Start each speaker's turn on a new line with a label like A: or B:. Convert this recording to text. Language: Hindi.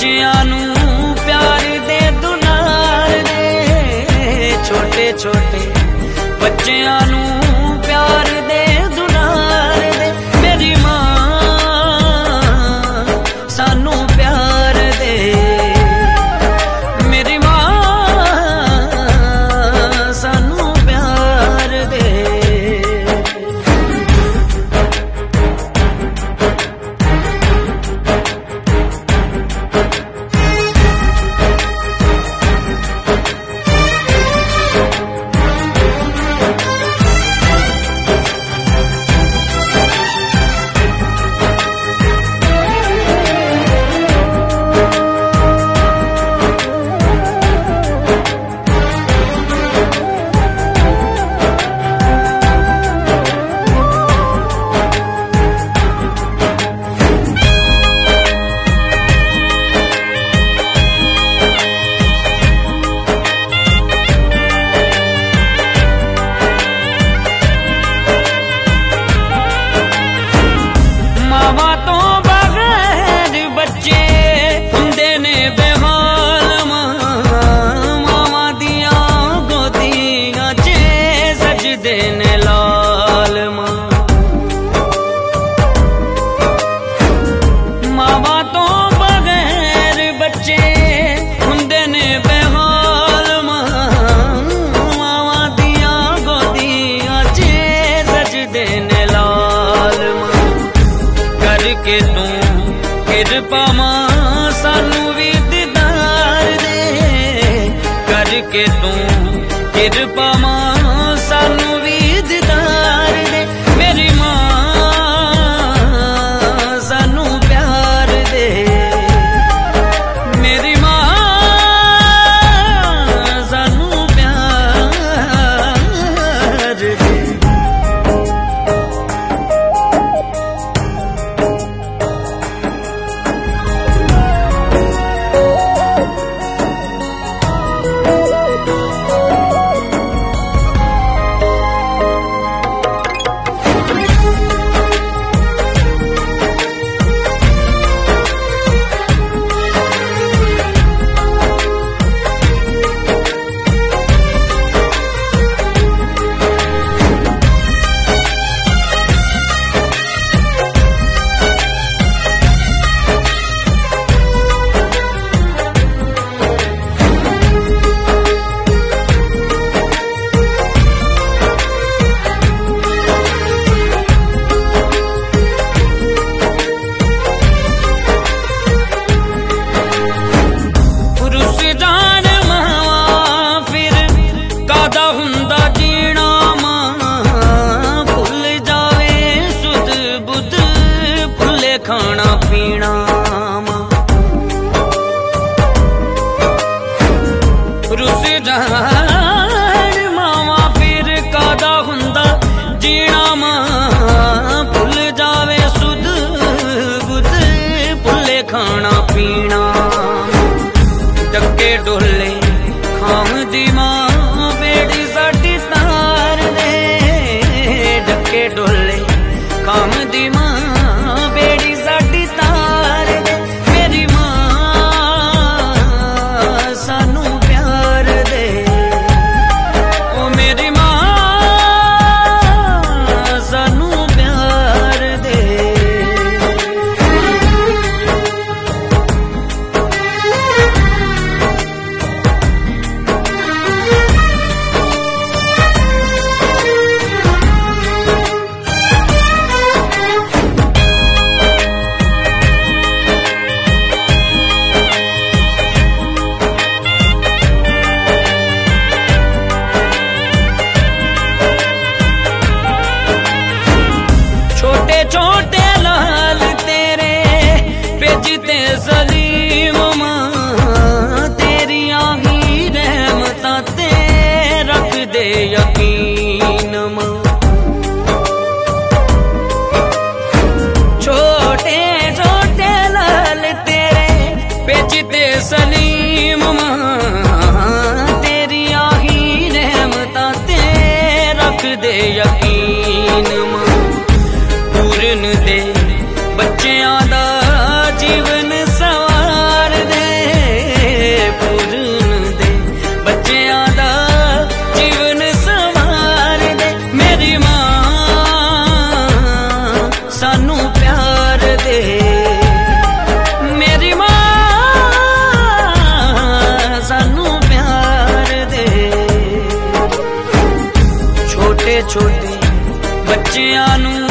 A: बच्चियां नू प्यार दे दुलार दे, छोटे छोटे बच्चियां नू प्यार दे दुलार दे। मेरी मां सानू प्यार दे, मेरी मां सानू प्यार दे। करके तू कृपा मां सानू भी दीदार दे, करके तू कृपा मां सानू भी दीदार दे। मेरी मां सानू प्यार दे, मेरी मां सानू प्यार दे। खाना पीना रुस जान मावा फिर कादा हुंदा जीना मां, भुल जावे सुध बुध भुले खाना पीना। डके डोले खाम दी मां बेड़ी साडी तार दे, डके डोले खाम दी मां बेड़ी साडी तार दे। मेरी मां सानू प्यार दे, ओ मेरी मां सानू प्यार दे। छोटे बच्चियां नू